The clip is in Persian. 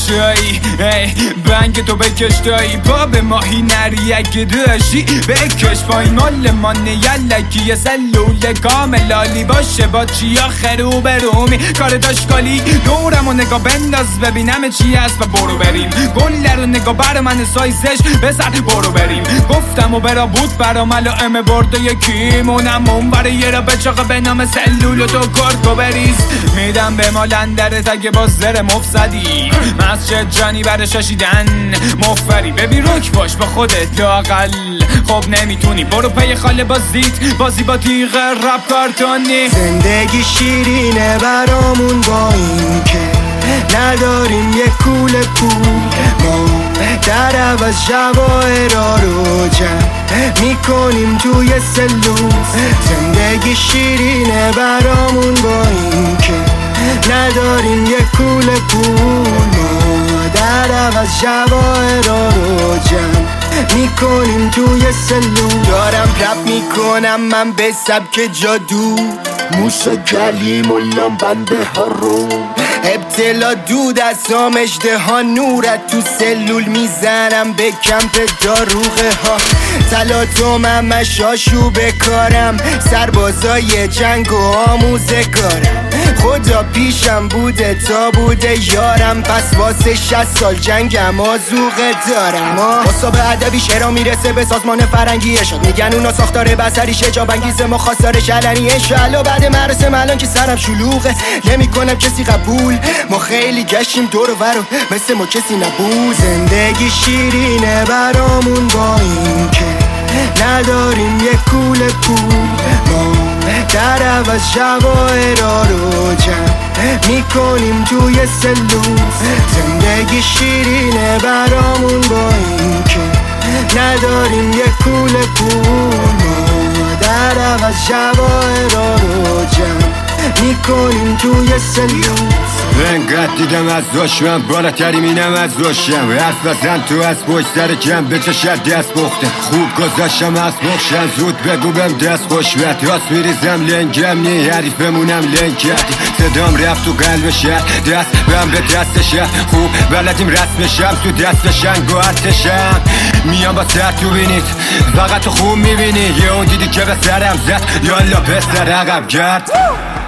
دایی بنگ تو بکش دایی باب ماهی نری اگه داشی بکش پایین مال مانه یلکی یه سلول کامل عالی باشه با چیا خرو برومی کار داشکالی دورم و نگاه بنداز ببینم چی هست و برو بریم گل رو نگاه بر من سایزش بسر برو بریم گفتم و برا بود برا ملائم برده یکی مونم اون برای یه را بچاقه به نام سلول و تو کرکو بریز میدم به ما لندرت اگه باز زر مفسدی مسجد جانی بر شاشیدن مفری ببین رک باش با خودت لاقل خب نمیتونی برو پی خاله بازیت بازی با تیغ رپ کارتونی زندگی شیرینه برامون با این که نداریم یه کوله پول ما در عوض جواهرها رو جمع میکنیم توی سلوس زندگی شیرینه برامون با این که نداریم یه کوله پول ما در عوض جواهرها رو جمع میکنیم توی سلوس دارم رپ میکنم من به سبک جادو موسا کلیم و لامبنده ها رو ابتلا دود از سامجده ها نورت تو سلول میزنم به کمپ داروغه ها تلاطمم مشاشو بکارم سربازای جنگ و آموزه کارم خدا پیشم بوده تا بوده یارم پس واسه 60 سال جنگم آزوغه دارم اصاب ادبی شعرها میرسه به سازمان فرنگی اشاد میگن اونا ساختار بصری شجاب انگیز ما خواستارش علنی انشالله بعد مراسم الان که سرم شلوغه نمیکنم کسی قبول ما خیلی گشتیم دور و برو مثل ما کسی نبود زندگی شیرینه برامون با این که نداریم یه کوله پول ما در عوض جواهرها رو جمع میکنیم توی سلوس زندگی شیرینه برامون با این که نداریم یه کوله پول ما در عوض جواهرها رو جمع میکنیم توی سلوس انقدر دیدم از دشمن بالاتری مینم از دوشم حرف بزن تو از پشت سر کم به چشت دست بخته خوب گذاشتم از بخشن زود بگو بهم دست خوشبت راست میریزم لنگم نی حریف بمونم لنگ کردی صدام رفت تو قلب شهر دست بهم به دست شهر خوب بلدیم رسمشم تو دستشن گوهرتشم میام با سر تو بینید فقط تو خوب میبینی یه اون دیدی که به سرم زد یالا پسر عقب گرد